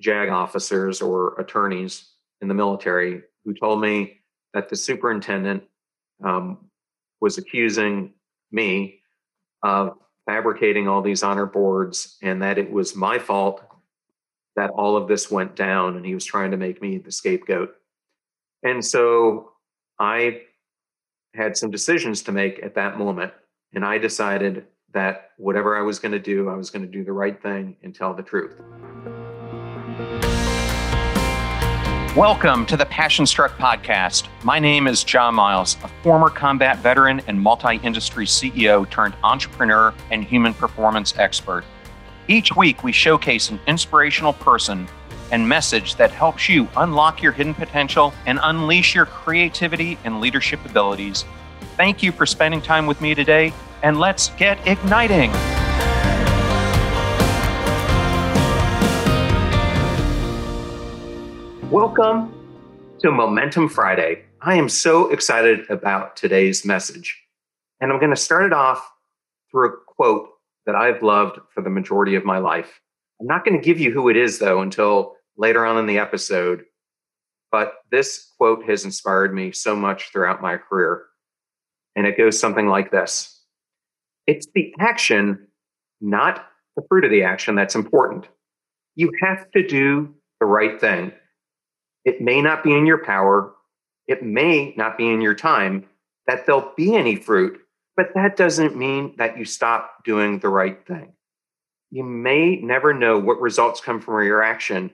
JAG officers or attorneys in the military who told me that the superintendent um, was accusing me of fabricating all these honor boards and that it was my fault that all of this went down and he was trying to make me the scapegoat. And so I had some decisions to make at that moment. And I decided that whatever I was going to do, I was going to do the right thing and tell the truth. Welcome to the Passion Struck podcast. My name is John Miles, a former combat veteran and multi-industry CEO turned entrepreneur and human performance expert. Each week, we showcase an inspirational person and message that helps you unlock your hidden potential and unleash your creativity and leadership abilities. Thank you for spending time with me today, and let's get igniting. Welcome to Momentum Friday. I am so excited about today's message. And I'm going to start it off through a quote that I've loved for the majority of my life. I'm not going to give you who it is, though, until later on in the episode. But this quote has inspired me so much throughout my career. And it goes something like this. It's the action, not the fruit of the action, that's important. You have to do the right thing. It may not be in your power. It may not be in your time that there'll be any fruit, but that doesn't mean that you stop doing the right thing. You may never know what results come from your action,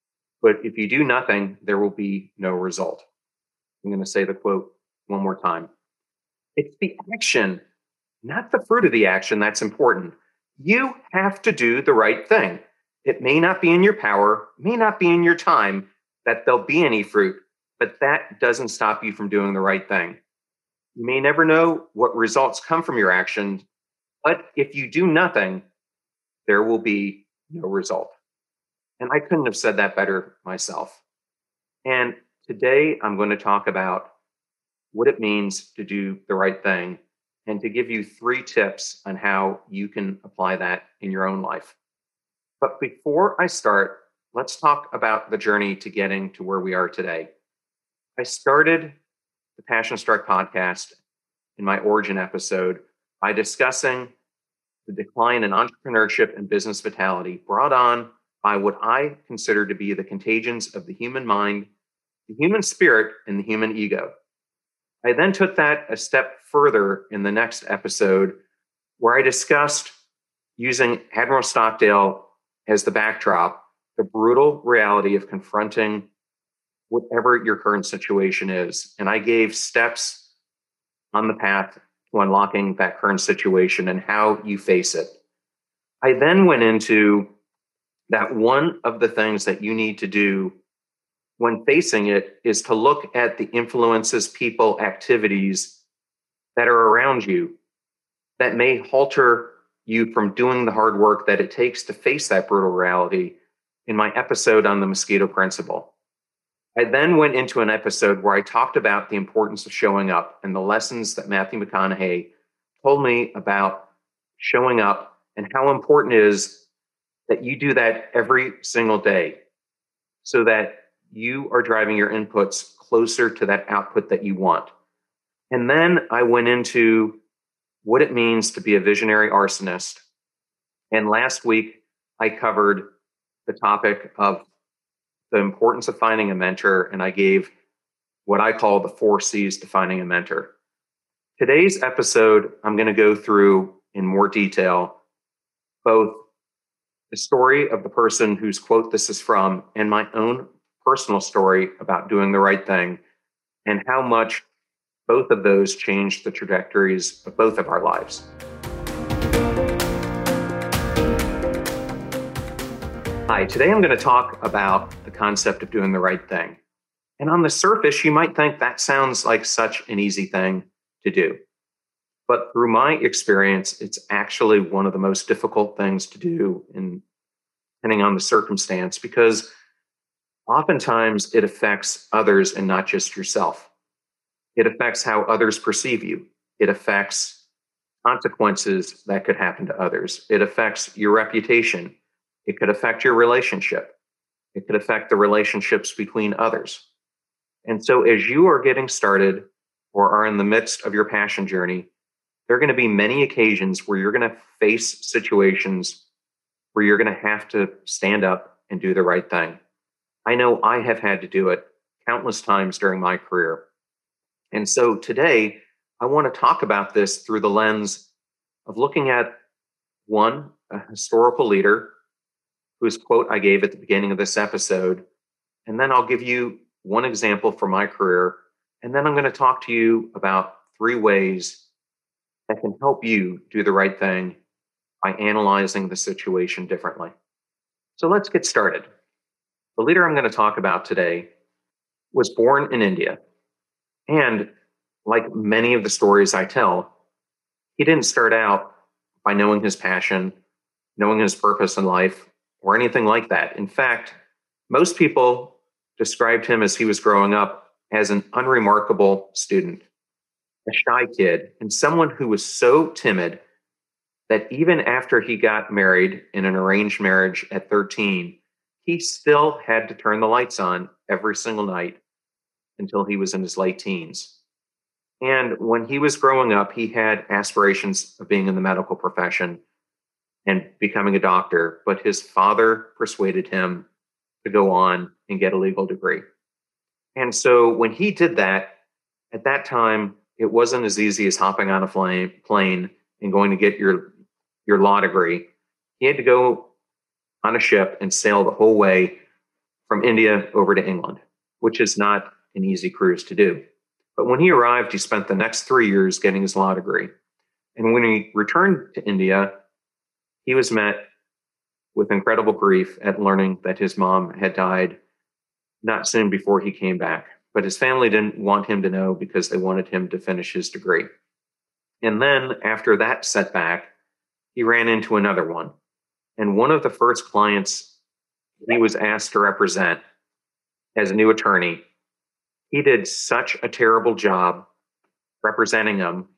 but if you do nothing, there will be no result. I'm going to say the quote one more time. It's the action, not the fruit of the action, that's important. You have to do the right thing. It may not be in your power, may not be in your time, that there'll be any fruit, but that doesn't stop you from doing the right thing. You may never know what results come from your actions, but if you do nothing, there will be no result. And I couldn't have said that better myself. And today I'm going to talk about what it means to do the right thing and to give you 3 tips on how you can apply that in your own life. But before I start, let's talk about the journey to getting to where we are today. I started the Passion Struck podcast in my origin episode by discussing the decline in entrepreneurship and business vitality brought on by what I consider to be the contagions of the human mind, the human spirit, and the human ego. I then took that a step further in the next episode where I discussed using Admiral Stockdale as the backdrop, the brutal reality of confronting whatever your current situation is. And I gave steps on the path to unlocking that current situation and how you face it. I then went into that one of the things that you need to do when facing it is to look at the influences, people, activities that are around you that may halter you from doing the hard work that it takes to face that brutal reality in my episode on the Mosquito Principle. I then went into an episode where I talked about the importance of showing up and the lessons that Matthew McConaughey told me about showing up and how important it is that you do that every single day so that you are driving your inputs closer to that output that you want. And then I went into what it means to be a visionary arsonist. And last week, I covered the topic of the importance of finding a mentor, and I gave what I call the 4 C's to finding a mentor. Today's episode, I'm going to go through in more detail both the story of the person whose quote this is from and my own personal story about doing the right thing and how much both of those changed the trajectories of both of our lives. Hi, today I'm going to talk about the concept of doing the right thing. And on the surface, you might think that sounds like such an easy thing to do. But through my experience, it's actually one of the most difficult things to do, depending on the circumstance, because oftentimes it affects others and not just yourself. It affects how others perceive you. It affects consequences that could happen to others. It affects your reputation. It could affect your relationship. It could affect the relationships between others. And so, as you are getting started or are in the midst of your passion journey, there are going to be many occasions where you're going to face situations where you're going to have to stand up and do the right thing. I know I have had to do it countless times during my career. And so today, I want to talk about this through the lens of looking at one, a historical leader whose quote I gave at the beginning of this episode. And then I'll give you one example from my career. And then I'm going to talk to you about three ways that can help you do the right thing by analyzing the situation differently. So let's get started. The leader I'm going to talk about today was born in India. And like many of the stories I tell, he didn't start out by knowing his passion, knowing his purpose in life, or anything like that. In fact, most people described him as he was growing up as an unremarkable student, a shy kid, and someone who was so timid that even after he got married in an arranged marriage at 13, he still had to turn the lights on every single night until he was in his late teens. And when he was growing up, he had aspirations of being in the medical profession and becoming a doctor, but his father persuaded him to go on and get a legal degree. And so when he did that, at that time, it wasn't as easy as hopping on a plane and going to get your law degree. He had to go on a ship and sail the whole way from India over to England, which is not an easy cruise to do. But when he arrived, he spent the next 3 years getting his law degree. And when he returned to India, he was met with incredible grief at learning that his mom had died not soon before he came back. But his family didn't want him to know because they wanted him to finish his degree. And then after that setback, he ran into another one. And one of the first clients he was asked to represent as a new attorney, he did such a terrible job representing him.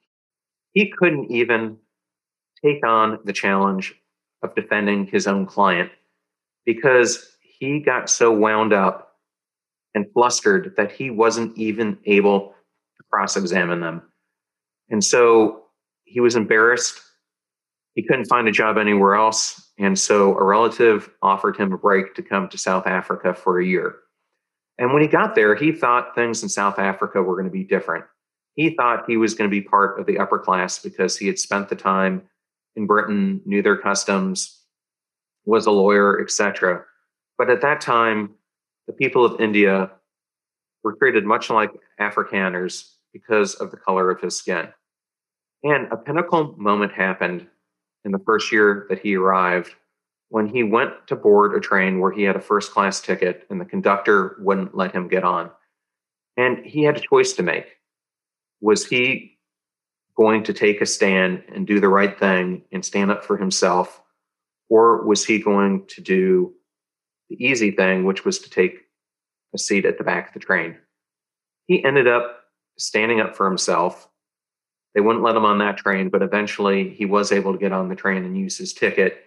He couldn't even take on the challenge of defending his own client because he got so wound up and flustered that he wasn't even able to cross-examine them. And so he was embarrassed. He couldn't find a job anywhere else. And so a relative offered him a break to come to South Africa for a year. And when he got there, he thought things in South Africa were going to be different. He thought he was going to be part of the upper class because he had spent the time in Britain, knew their customs, was a lawyer, etc. But at that time, the people of India were treated much like Afrikaners because of the color of his skin. And a pinnacle moment happened in the first year that he arrived when he went to board a train where he had a first class ticket and the conductor wouldn't let him get on. And he had a choice to make. Was he going to take a stand and do the right thing and stand up for himself? Or was he going to do the easy thing, which was to take a seat at the back of the train? He ended up standing up for himself. They wouldn't let him on that train, but eventually he was able to get on the train and use his ticket.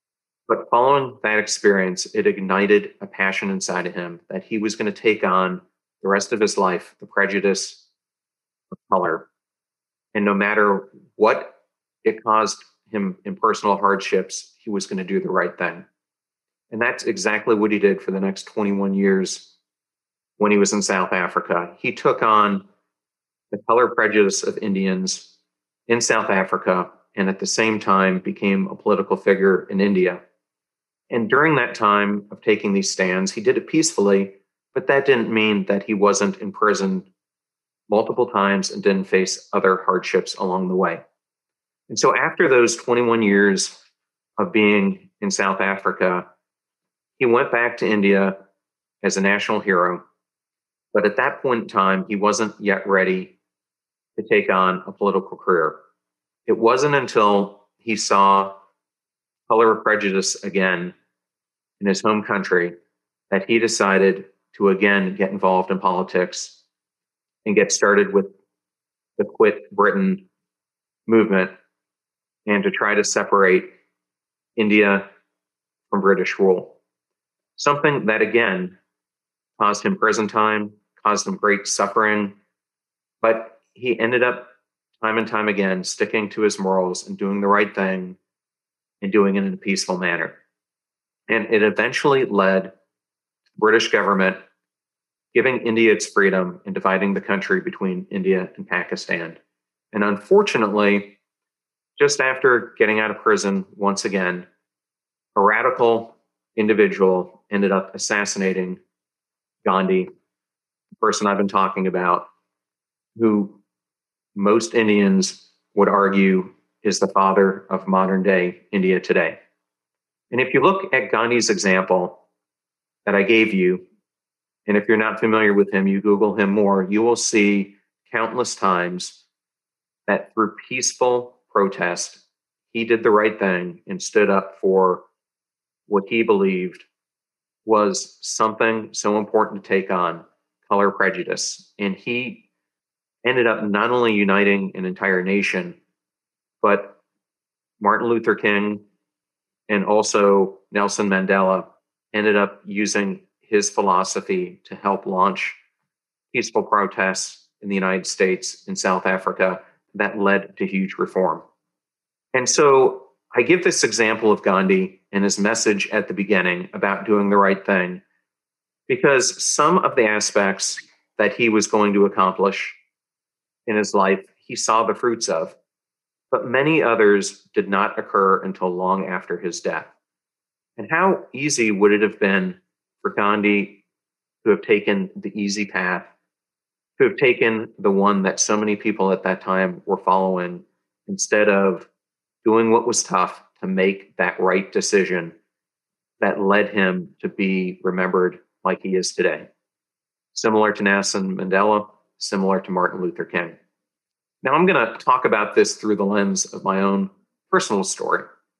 But following that experience, it ignited a passion inside of him that he was going to take on the rest of his life, the prejudice of color. And no matter what it caused him in personal hardships, he was going to do the right thing. And that's exactly what he did for the next 21 years when he was in South Africa. He took on the color prejudice of Indians in South Africa and at the same time became a political figure in India. And during that time of taking these stands, he did it peacefully, but that didn't mean that he wasn't imprisoned multiple times and didn't face other hardships along the way. And so after those 21 years of being in South Africa, he went back to India as a national hero. But at that point in time, he wasn't yet ready to take on a political career. It wasn't until he saw color of prejudice again in his home country that he decided to again get involved in politics and get started with the Quit Britain movement and to try to separate India from British rule. something that again caused him prison time, caused him great suffering, but he ended up time and time again sticking to his morals and doing the right thing and doing it in a peaceful manner. And it eventually led the British government giving India its freedom and dividing the country between India and Pakistan. And unfortunately, just after getting out of prison once again, a radical individual ended up assassinating Gandhi, the person I've been talking about, who most Indians would argue is the father of modern day India today. And if you look at Gandhi's example that I gave you, and if you're not familiar with him, you Google him more, you will see countless times that through peaceful protest, he did the right thing and stood up for what he believed was something so important to take on, color prejudice. And he ended up not only uniting an entire nation, but Martin Luther King and also Nelson Mandela ended up using his philosophy to help launch peaceful protests in the United States and South Africa that led to huge reform. And so I give this example of Gandhi and his message at the beginning about doing the right thing because some of the aspects that he was going to accomplish in his life, he saw the fruits of, but many others did not occur until long after his death. And how easy would it have been for Gandhi to have taken the easy path, to have taken the one that so many people at that time were following, instead of doing what was tough to make that right decision that led him to be remembered like he is today. Similar to Nelson Mandela, similar to Martin Luther King. Now, I'm going to talk about this through the lens of my own personal story.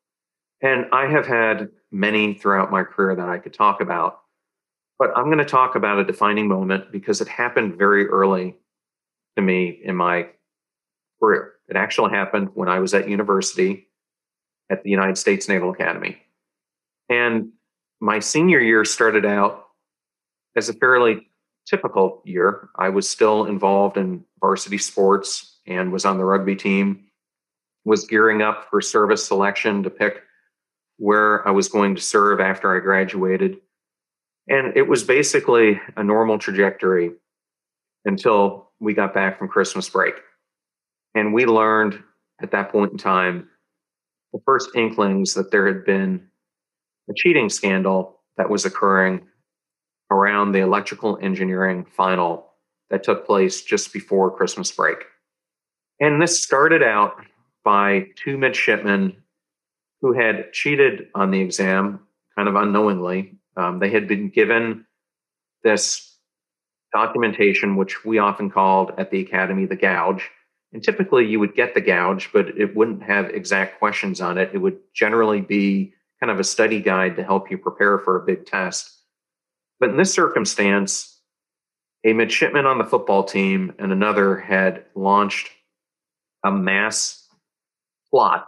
And I have had many throughout my career that I could talk about, but I'm going to talk about a defining moment because it happened very early to me in my career. It actually happened when I was at university at the United States Naval Academy. And my senior year started out as a fairly typical year. I was still involved in varsity sports and was on the rugby team, was gearing up for service selection to pick where I was going to serve after I graduated. And it was basically a normal trajectory until we got back from Christmas break. And we learned at that point in time the first inklings that there had been a cheating scandal that was occurring around the electrical engineering final that took place just before Christmas break. And this started out by two midshipmen who had cheated on the exam kind of unknowingly. They had been given this documentation, which we often called at the academy the gouge. And typically you would get the gouge, but it wouldn't have exact questions on it. It would generally be kind of a study guide to help you prepare for a big test. But in this circumstance, a midshipman on the football team and another had launched a mass plot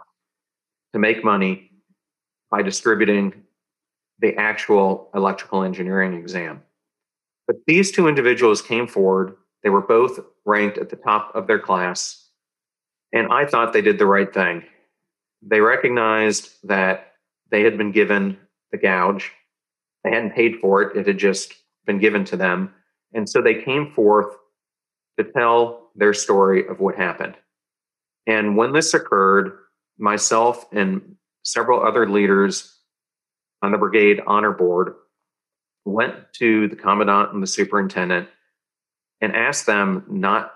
to make money by distributing the actual electrical engineering exam. But these two individuals came forward. They were both ranked at the top of their class. And I thought they did the right thing. They recognized that they had been given the gouge. They hadn't paid for it. It had just been given to them. And so they came forth to tell their story of what happened. And when this occurred, myself and several other leaders on the brigade honor board went to the commandant and the superintendent and asked them not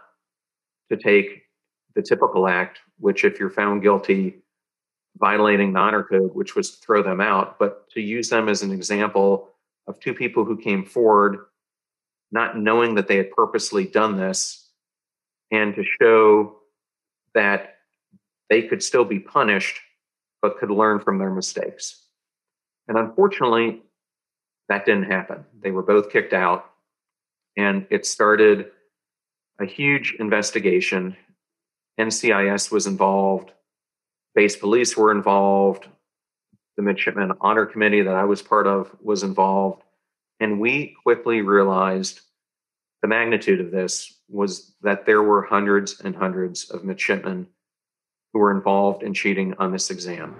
to take the typical act, which if you're found guilty violating the honor code, which was to throw them out, but to use them as an example of two people who came forward not knowing that they had purposely done this, and to show that they could still be punished, but could learn from their mistakes. And unfortunately, that didn't happen. They were both kicked out, and it started a huge investigation. NCIS was involved, base police were involved, The Midshipman Honor Committee that I was part of was involved. And we quickly realized the magnitude of this was that there were hundreds and hundreds of midshipmen who were involved in cheating on this exam.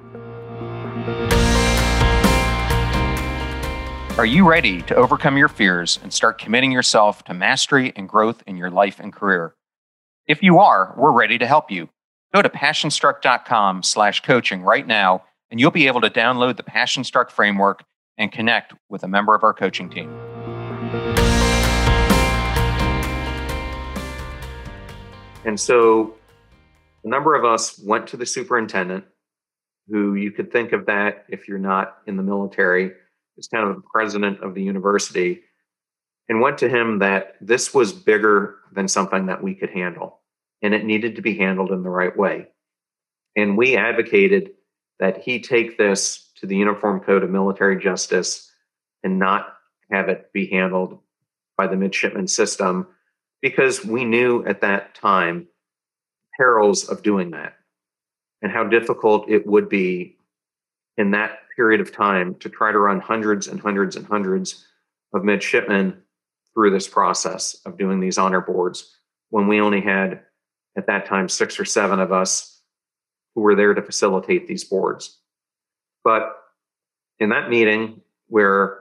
Are you ready to overcome your fears and start committing yourself to mastery and growth in your life and career? If you are, we're ready to help you. Go to passionstruck.com/coaching right now, and you'll be able to download the Passion Struck framework and connect with a member of our coaching team. And so a number of us went to the superintendent, who you could think of that if you're not in the military, as kind of the president of the university, and went to him that this was bigger than something that we could handle, and it needed to be handled in the right way. And we advocated that he take this to the Uniform Code of Military Justice and not have it be handled by the midshipman system, because we knew at that time perils of doing that and how difficult it would be in that period of time to try to run hundreds and hundreds and hundreds of midshipmen through this process of doing these honor boards, when we only had at that time 6 or 7 of us who were there to facilitate these boards. But in that meeting where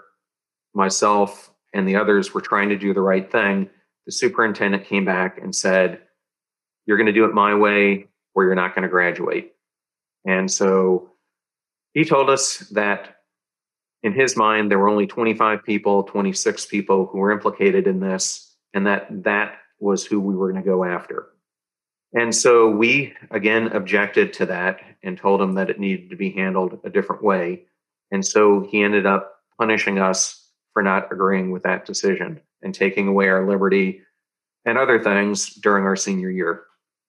myself and the others were trying to do the right thing, the superintendent came back and said, "You're going to do it my way or you're not going to graduate." And so he told us that in his mind, there were only 25 people, 26 people who were implicated in this, and that was who we were going to go after. And so we, again, objected to that and told him that it needed to be handled a different way. And so he ended up punishing us for not agreeing with that decision and taking away our liberty and other things during our senior year.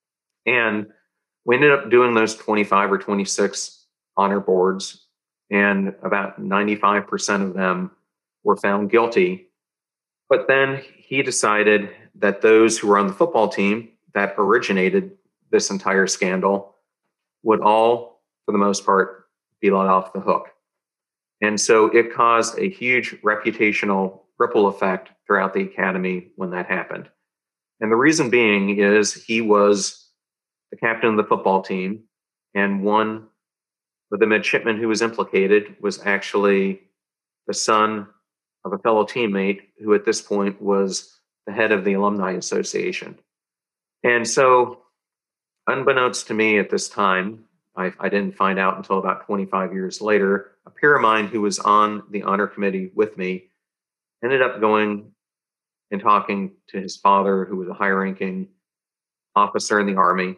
And we ended up doing those 25 or 26 honor boards, and about 95% of them were found guilty. But then he decided that those who were on the football team that originated this entire scandal would all, for the most part, be let off the hook. And so it caused a huge reputational ripple effect throughout the academy when that happened. And the reason being is he was the captain of the football team, and one of the midshipmen who was implicated was actually the son of a fellow teammate who at this point was the head of the Alumni Association. And so, unbeknownst to me at this time, I didn't find out until about 25 years later, a peer of mine who was on the honor committee with me ended up going and talking to his father, who was a high-ranking officer in the Army.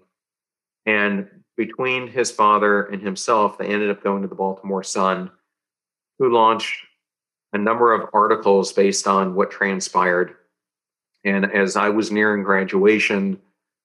And between his father and himself, they ended up going to the Baltimore Sun, who launched a number of articles based on what transpired. And as I was nearing graduation,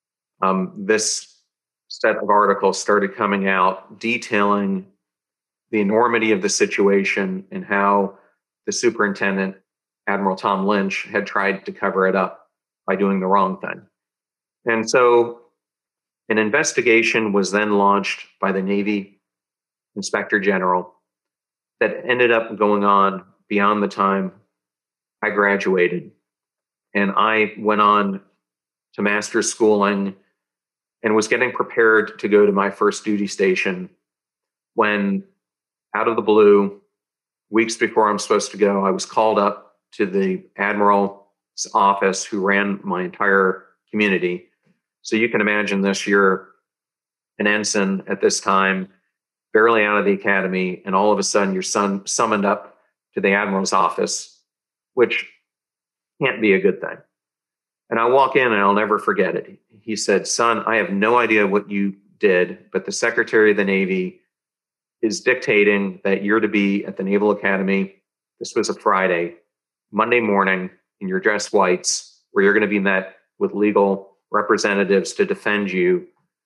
this set of articles started coming out detailing the enormity of the situation and how the superintendent, Admiral Tom Lynch, had tried to cover it up by doing the wrong thing. And so an investigation was then launched by the Navy Inspector General that ended up going on beyond the time I graduated. And I went on to master's schooling and was getting prepared to go to my first duty station when, out of the blue, weeks before I'm supposed to go, I was called up to the admiral's office who ran my entire community. So you can imagine this, you're an ensign at this time, barely out of the academy, and all of a sudden you're summoned up to the admiral's office, which can't be a good thing. And I walk in and I'll never forget it. He said, "Son, I have no idea what you did, but the Secretary of the Navy is dictating that you're to be at the Naval Academy." This was a Friday, Monday morning, in your dress whites, where you're going to be met with legal representatives to defend you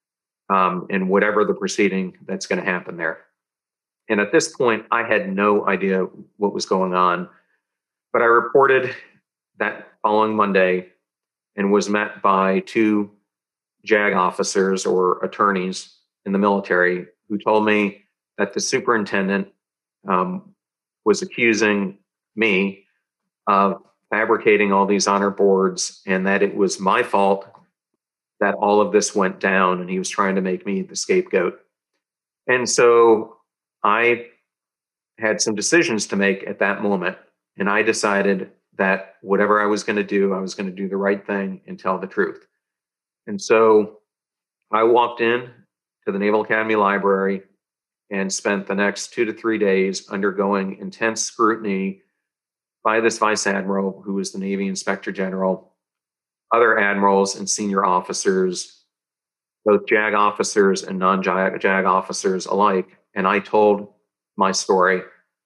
in whatever the proceeding that's going to happen there. And at this point, I had no idea what was going on, but I reported that following Monday and was met by 2 JAG officers or attorneys in the military who told me that the superintendent was accusing me of fabricating all these honor boards and that it was my fault that all of this went down. And he was trying to make me the scapegoat. And so I had some decisions to make at that moment. And I decided that whatever I was going to do, I was going to do the right thing and tell the truth. And so I walked in to the Naval Academy Library and spent the next 2 to 3 days undergoing intense scrutiny by this vice admiral, who was the Navy Inspector General, other admirals and senior officers, both JAG officers and non-JAG officers alike. And I told my story,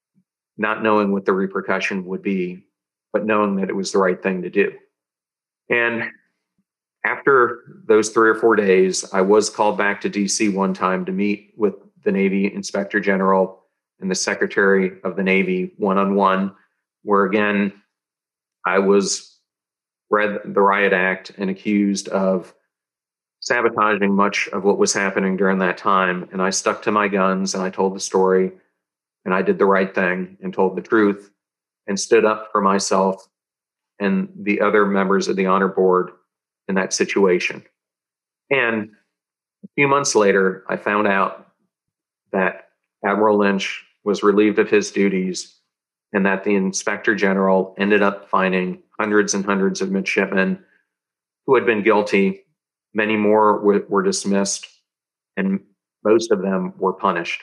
not knowing what the repercussion would be, but knowing that it was the right thing to do. And after those 3 or 4 days, I was called back to DC one time to meet with the Navy Inspector General and the Secretary of the Navy one-on-one, where again, I was read the Riot Act and accused of sabotaging much of what was happening during that time. And I stuck to my guns and I told the story and I did the right thing and told the truth and stood up for myself and the other members of the honor board in that situation. And a few months later, I found out that Admiral Lynch was relieved of his duties and that the Inspector General ended up finding hundreds and hundreds of midshipmen who had been guilty. Many more were dismissed, and most of them were punished.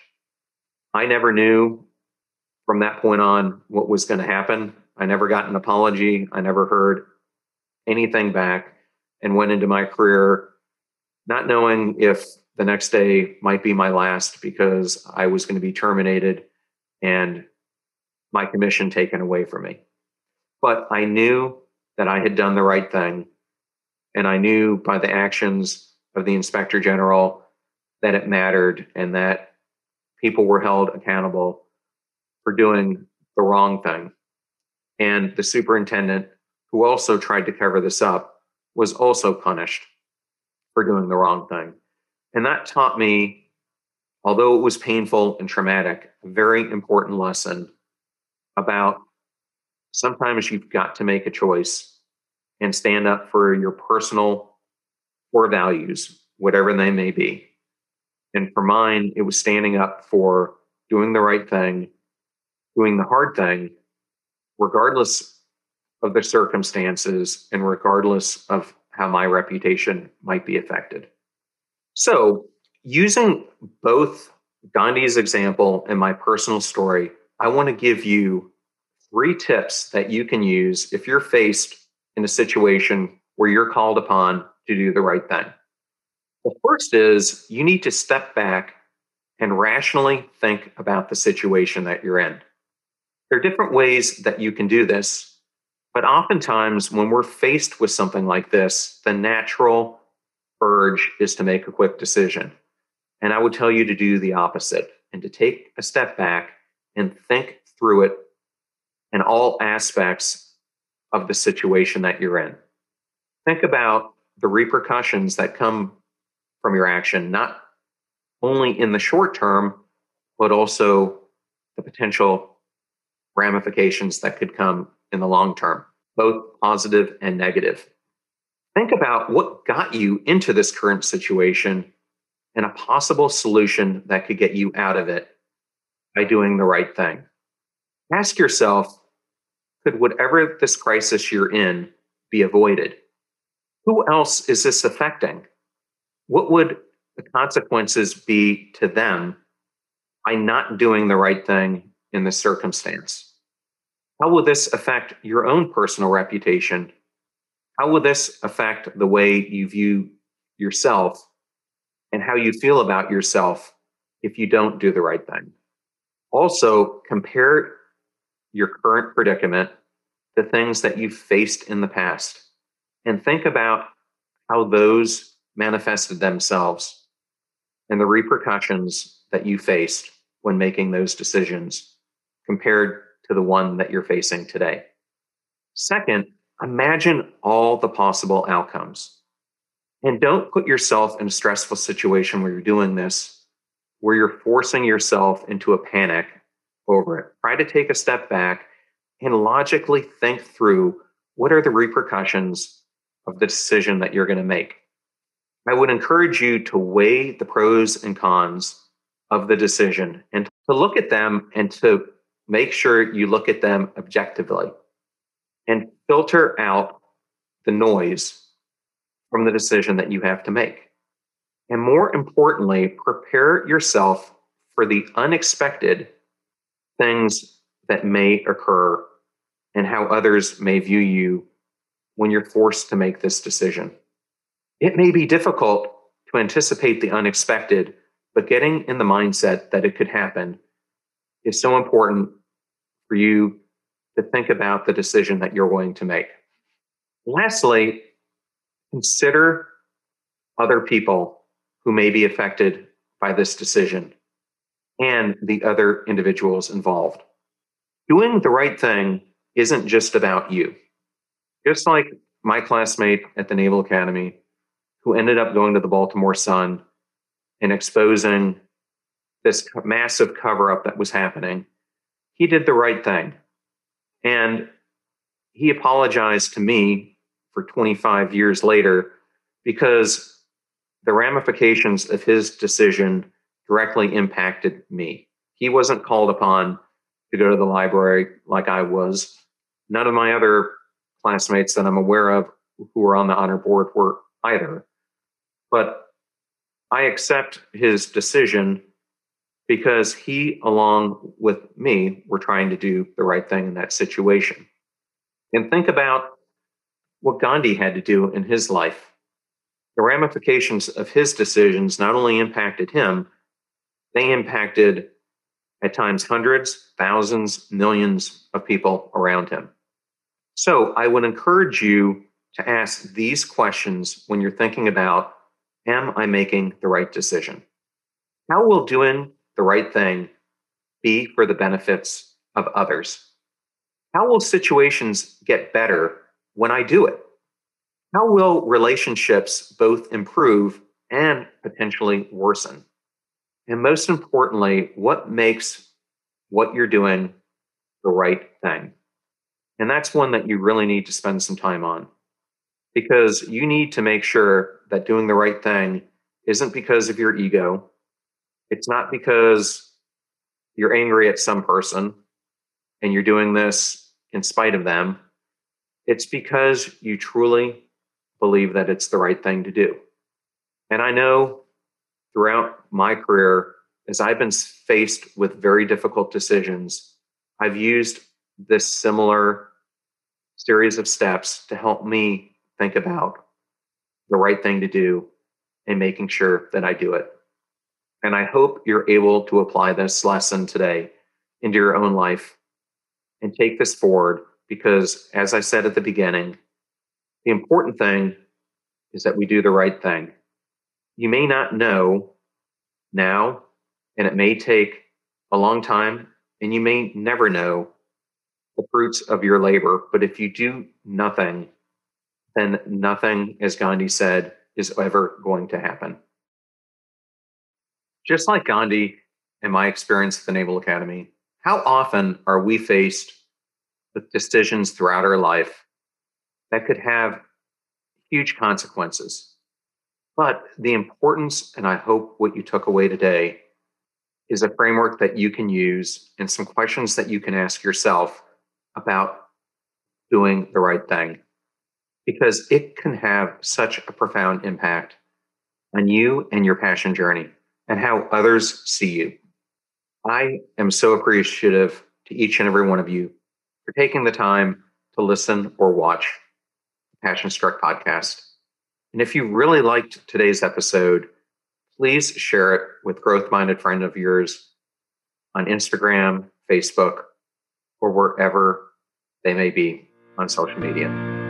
I never knew from that point on what was going to happen. I never got an apology. I never heard anything back and went into my career not knowing if the next day might be my last because I was going to be terminated and my commission taken away from me. But I knew that I had done the right thing. And I knew by the actions of the Inspector General that it mattered and that people were held accountable for doing the wrong thing. And the superintendent, who also tried to cover this up, was also punished for doing the wrong thing. And that taught me, although it was painful and traumatic, a very important lesson about sometimes you've got to make a choice and stand up for your personal core values, whatever they may be. And for mine, it was standing up for doing the right thing, doing the hard thing, regardless of the circumstances and regardless of how my reputation might be affected. So, using both Gandhi's example and my personal story, I want to give you 3 tips that you can use if you're faced in a situation where you're called upon to do the right thing. The first is you need to step back and rationally think about the situation that you're in. There are different ways that you can do this, but oftentimes when we're faced with something like this, the natural urge is to make a quick decision. And I would tell you to do the opposite and to take a step back and think through it in all aspects of the situation that you're in. Think about the repercussions that come from your action, not only in the short term, but also the potential ramifications that could come in the long term, both positive and negative. Think about what got you into this current situation and a possible solution that could get you out of it by doing the right thing. Ask yourself, could whatever this crisis you're in be avoided? Who else is this affecting? What would the consequences be to them by not doing the right thing in this circumstance? How will this affect your own personal reputation? How will this affect the way you view yourself and how you feel about yourself if you don't do the right thing? Also, compare your current predicament to things that you've faced in the past and think about how those manifested themselves and the repercussions that you faced when making those decisions compared to the one that you're facing today. Second, imagine all the possible outcomes. And don't put yourself in a stressful situation where you're doing this, where you're forcing yourself into a panic over it. Try to take a step back and logically think through what are the repercussions of the decision that you're going to make. I would encourage you to weigh the pros and cons of the decision and to look at them and to make sure you look at them objectively and filter out the noise from the decision that you have to make. And more importantly, prepare yourself for the unexpected things that may occur and how others may view you when you're forced to make this decision. It may be difficult to anticipate the unexpected, but getting in the mindset that it could happen is so important for you to think about the decision that you're going to make. Lastly, consider other people who may be affected by this decision and the other individuals involved. Doing the right thing isn't just about you. Just like my classmate at the Naval Academy, who ended up going to the Baltimore Sun and exposing this massive cover-up that was happening, he did the right thing. And he apologized to me for 25 years later because the ramifications of his decision directly impacted me. He wasn't called upon to go to the library like I was. None of my other classmates that I'm aware of who were on the honor board were either. But I accept his decision because he, along with me, were trying to do the right thing in that situation. And think about what Gandhi had to do in his life. The ramifications of his decisions not only impacted him, they impacted at times hundreds, thousands, millions of people around him. So I would encourage you to ask these questions when you're thinking about, am I making the right decision? How will doing the right thing be for the benefits of others? How will situations get better when I do it? How will relationships both improve and potentially worsen? And most importantly, what makes what you're doing the right thing? And that's one that you really need to spend some time on, because you need to make sure that doing the right thing isn't because of your ego. It's not because you're angry at some person and you're doing this in spite of them. It's because you truly believe that it's the right thing to do. And I know throughout my career, as I've been faced with very difficult decisions, I've used this similar series of steps to help me think about the right thing to do and making sure that I do it. And I hope you're able to apply this lesson today into your own life and take this forward, because as I said at the beginning, the important thing is that we do the right thing. You may not know now, and it may take a long time, and you may never know the fruits of your labor. But if you do nothing, then nothing, as Gandhi said, is ever going to happen. Just like Gandhi and my experience at the Naval Academy, how often are we faced with decisions throughout our life that could have huge consequences? But the importance, and I hope what you took away today, is a framework that you can use and some questions that you can ask yourself about doing the right thing, because it can have such a profound impact on you and your passion journey and how others see you. I am so appreciative to each and every one of you for taking the time to listen or watch the Passion Struck podcast. And if you really liked today's episode, please share it with growth-minded friends of yours on Instagram, Facebook, or wherever they may be on social media.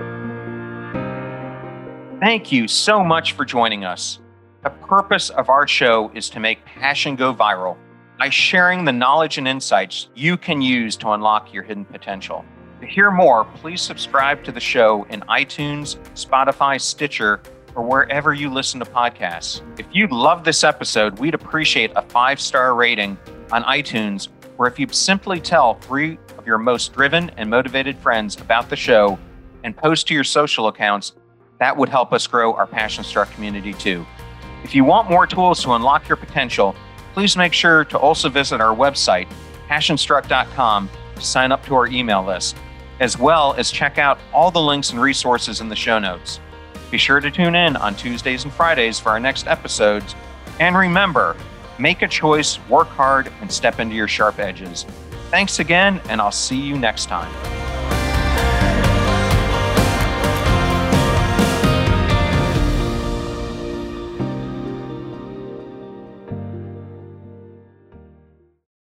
Thank you so much for joining us. The purpose of our show is to make passion go viral by sharing the knowledge and insights you can use to unlock your hidden potential. To hear more, please subscribe to the show in iTunes, Spotify, Stitcher, or wherever you listen to podcasts. If you love this episode, we'd appreciate a 5-star rating on iTunes where if you simply tell 3 of your most driven and motivated friends about the show and post to your social accounts, that would help us grow our Passion Struck community too. If you want more tools to unlock your potential, please make sure to also visit our website, passionstruck.com, to sign up to our email list, as well as check out all the links and resources in the show notes. Be sure to tune in on Tuesdays and Fridays for our next episodes. And remember, make a choice, work hard, and step into your sharp edges. Thanks again, and I'll see you next time.